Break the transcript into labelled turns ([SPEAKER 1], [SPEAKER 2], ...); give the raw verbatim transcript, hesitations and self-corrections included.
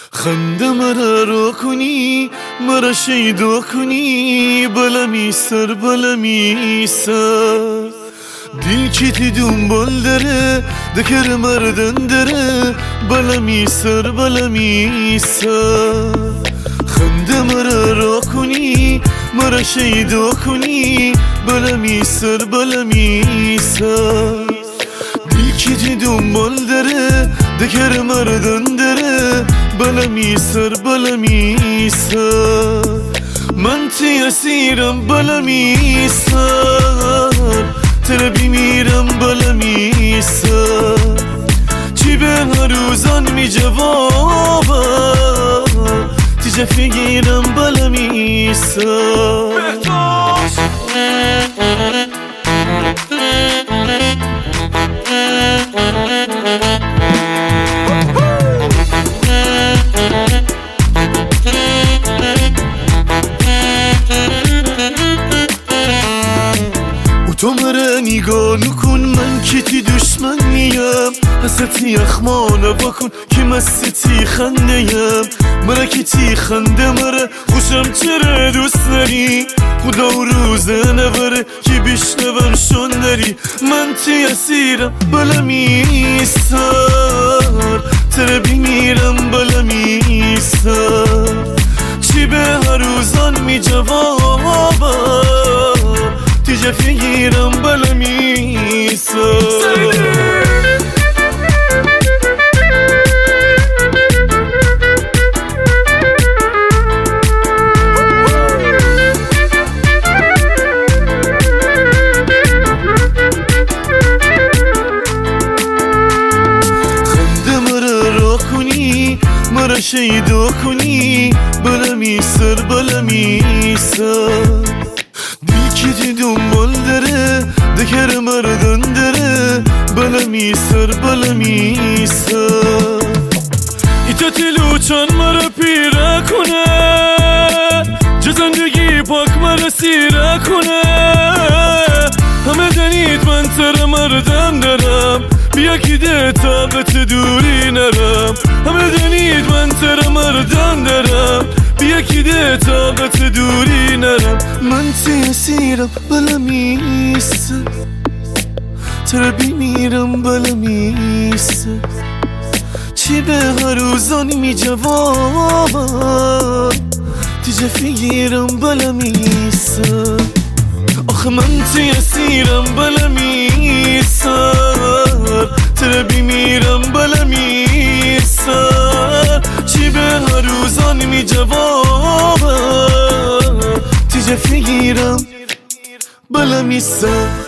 [SPEAKER 1] خنده مرا رو کنی مرا شیدا کنی بلمی سر بلمی سر دل کیتی دنبال داره دکر مردن داره بلمی سر بلمی سر خنده مرا رو کنی مرا شیدا کنی بلمی سر بلمی سر دل کیتی دنبال داره دکر مردن داره بلمی سر بلمی سر من تی اسیرم بلمی سر تره بیمیرم بلمی سر چی به هر روزان می جوابم تی جفی گیرم بلمی سر تو مرا نگاه نکن من که تی دشمن نیم حستی اخمانه بکن که مستی خنده یم مرا که تی خنده مرا خوشم چرا دوست داری خدا و روزه نبره که بشنون شون داری من تی اسیرم بلمی سر تره بیمیرم بلمی سر چی به هر روزان می جوابم تی جفی گیرم بلمی سر مرا شیدا کنی بلمی سر بلمی سر دل کیتی دنبال داره دکر مردن داره بلمی سر بلمی سر ایتا تلوچان مرا پیره کنه جا زندگی پاک مرا سیره کنه همه دنید من تر مردن دارم بیا که ده طاقت دوری نرم همه دنید من تر مردن دارم بیا که ده طاقت دوری نرم من تی اسیرم بلمی سر تر بیمیرم بلمی سر چی به هر روزانی می جوابم تی جفی گیرم بلمی سر آخه من تی اسیرم بلمی سر تره بیمیرم بلمی سر چی به هر روزان می جوابم تی جفی گیرم بلمی سر